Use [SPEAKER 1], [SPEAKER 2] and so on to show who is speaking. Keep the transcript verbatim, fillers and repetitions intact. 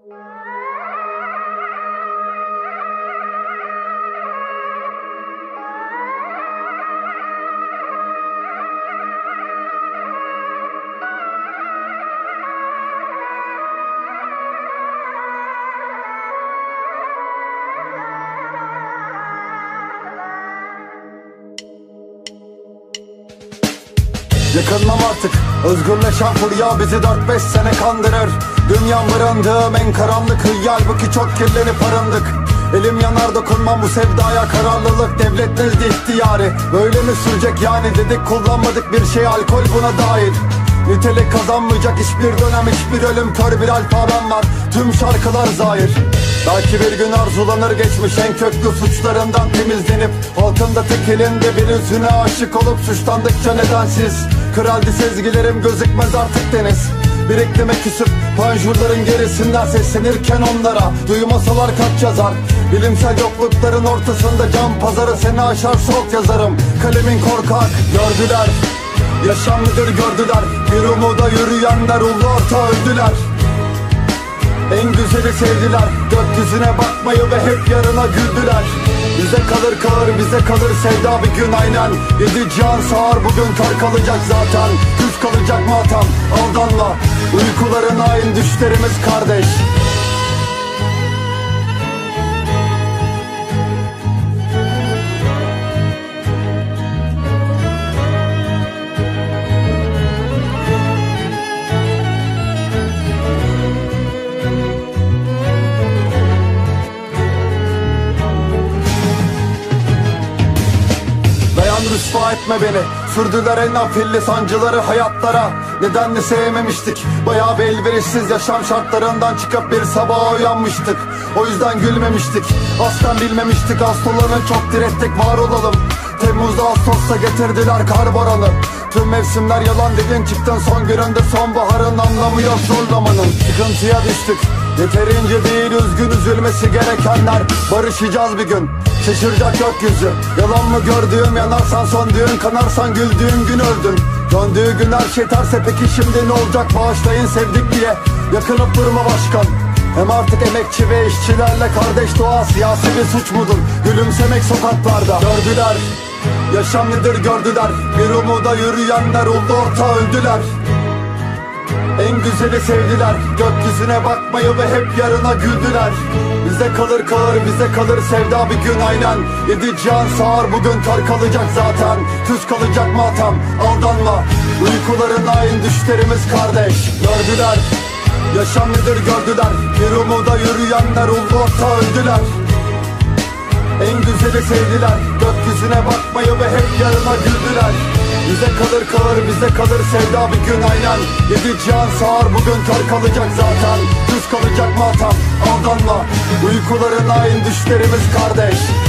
[SPEAKER 1] Yakınmam artık, özgürleşen furya bizi dört beş sene kandırır. Dünya mırındığım en karanlık hıyal, halbuki çok kirlenip arındık. Elim yanar dokunmam bu sevdaya, kararlılık devlet nezdi ihtiyari. Böyle mi sürecek yani dedik, kullanmadık bir şey, alkol buna dahil. Nitelik kazanmayacak hiçbir dönem, hiçbir ölüm, kör bir alfabem var. Tüm şarkılar zahir. Belki bir gün arzulanır geçmiş en köklü suçlarından temizlenip, halkında tek elinde bir üzüne aşık olup suçlandıkça nedensiz. Kraldi sezgilerim gözükmez artık deniz. Biriktirme küsüp panjurların gerisinden seslenirken onlara, duymasalar kaç yazar. Bilimsel yoklukların ortasında can pazarı, seni aşar sok yazarım. Kalemin korkak gördüler, yaşamlıdır gördüler. Bir umuda yürüyenler ulu orta öldüler. En güzeli sevdiler, gökyüzüne bakmayı ve hep yarına güldüler. Bize kalır kağır, bize kalır sevda bir gün aynen. Yedi cihan sağır, bugün kar kalacak zaten. Küs kalacak matam, aldanma. Uykuların hain düşlerimiz kardeş. Rüsva etme beni, sürdüler en afilli sancıları hayatlara. Nedenli sevmemiştik, bayağı bir elverişsiz yaşam şartlarından çıkıp bir sabaha uyanmıştık. O yüzden gülmemiştik, aslen bilmemiştik. Hastalanın çok direttik, var olalım. Temmuz'da Ağustos'ta getirdiler kar boranı. Tüm mevsimler yalan dedin, çıktın son gününde sonbaharın anlamı yok zorlamanın. Sıkıntıya düştük, yeterince değil üzgün, üzülmesi gerekenler. Barışacağız bir gün, şaşıracak gökyüzü. Yalan mı gördüğüm, yanarsan son düğün, kanarsan güldüğüm gün öldün. Döndüğü gün her şey terse, peki şimdi ne olacak? Bağışlayın sevdik diye yakınıp durma başkan. Hem artık emekçi ve işçilerle kardeş doğa, siyasi bir suç mudur? Gülümsemek sokaklarda. Gördüler, yaşam nedir gördüler. Bir umuda yürüyenler oldu orta öldüler. En güzeli sevdiler, gökyüzüne bakmayı ve hep yarına güldüler. Bize kalır kağır, bize kalır sevda bir gün aynen. Yedi cihan sağır, bugün kar kalacak zaten. Küs kalacak matam, aldanma. Uykuların hain düşlerimiz kardeş. Gördüler, yaşam nedir gördüler. Bir umuda yürüyenler oldu orta öldüler. En güzeli sevdiler, gökyüzüne bakmayı ve hep yarına güldüler. Bize kalır kağır, bize kalır sevda bir gün aynen. Yedi cihan sağır, bugün kar kalacak zaten. Düz kalacak matam, aldanma. Uykuların hain düşlerimiz kardeş.